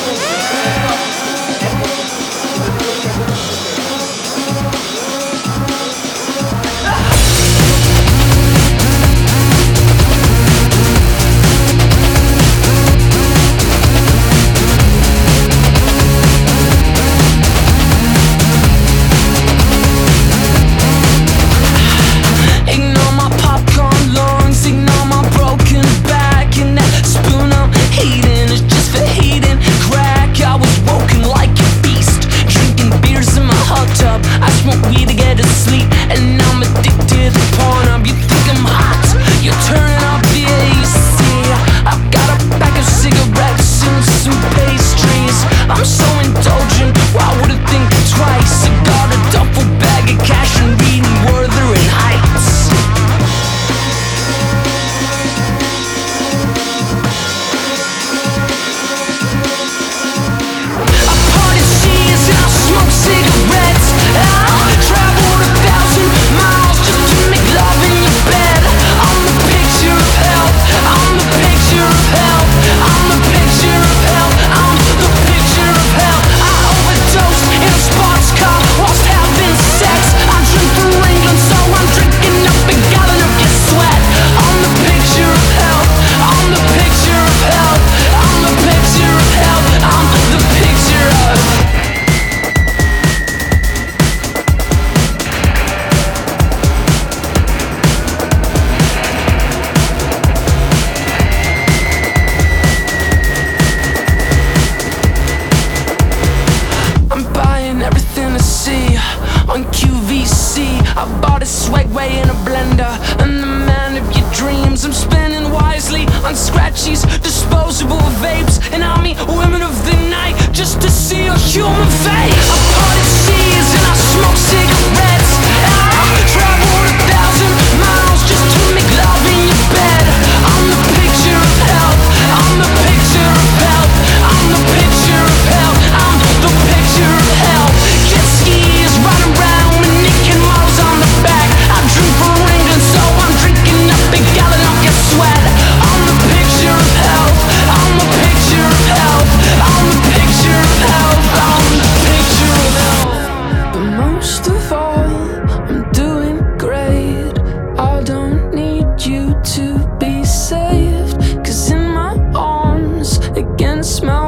on QVC. I bought a Swagway in a blender and the man of your dreams. I'm spending wisely on scratchies, disposable vapes, and I meet women of the night just to see a human face. I parted seas and I smoke cigarettes, and I traveled 1,000 miles just to make love in your bed. I'm the picture of health, I'm the picture of health, I'm the picture of health, I'm the picture of health. Jet skis riding around with Nick and Mo's on the back. I drink from England, so I'm drinking up a gallon of your sweat. I'm the picture of health, I'm the picture of health, I'm the picture of health, I'm the picture of health. But most of all, I'm doing great. I don't need you to be saved, 'cause in my arms against my